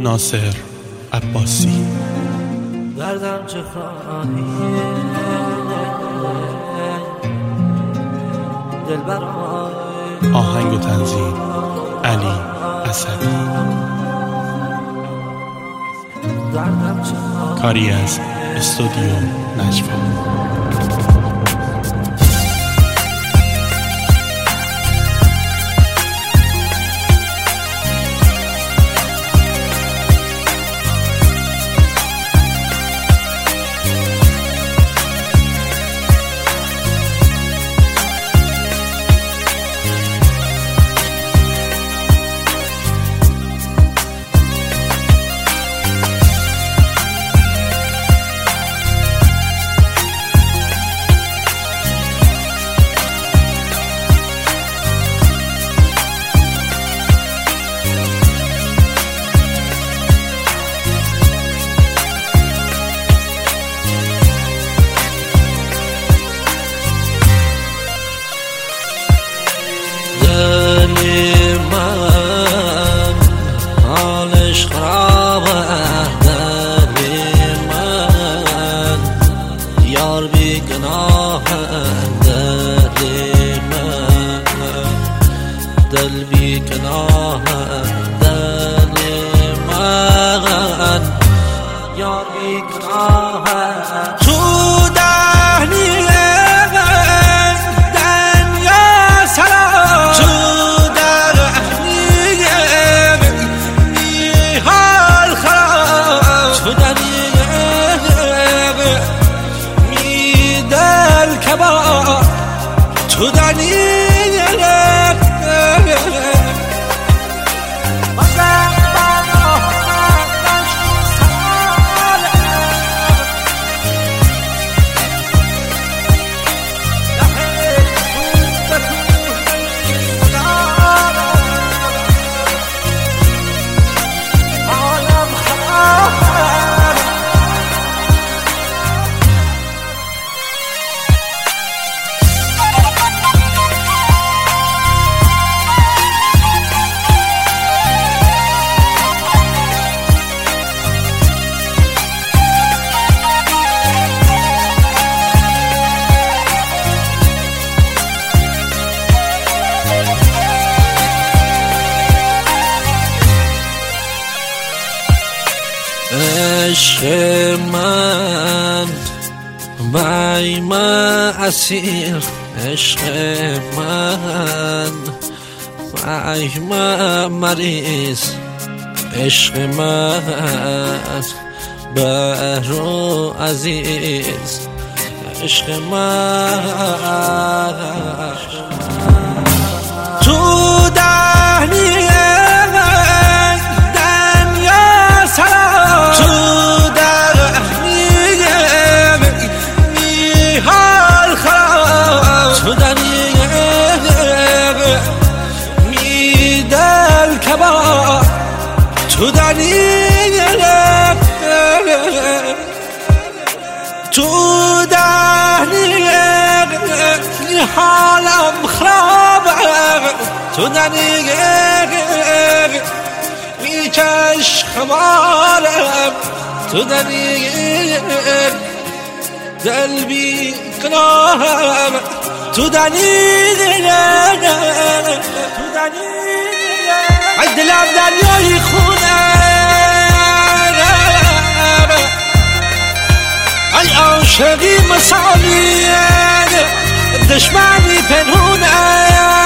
ناصر عباسی. دردم چه خواهی دلبرای. آهنگ و تنظیم علی اسدی. دردم چه خواهی کاری از استودیو نجوا. من حالش خرابه، دل من یار بی گناهه، دل من دل بی گناهه، دل من یار بی گناهه. تو دهنی تو دنی عشق من بای ما اسیر، عشق من بای ما مریض، عشق من برو عزیز، عشق من تو دهنی تو دنی تو دهنی حالم خرابه، تو دنی میکش خمارم، تو دنی دل بی گناهم، تو دنی ای دلم دریای خونه، ای عاشقی مثالی دشمنی پنهونه.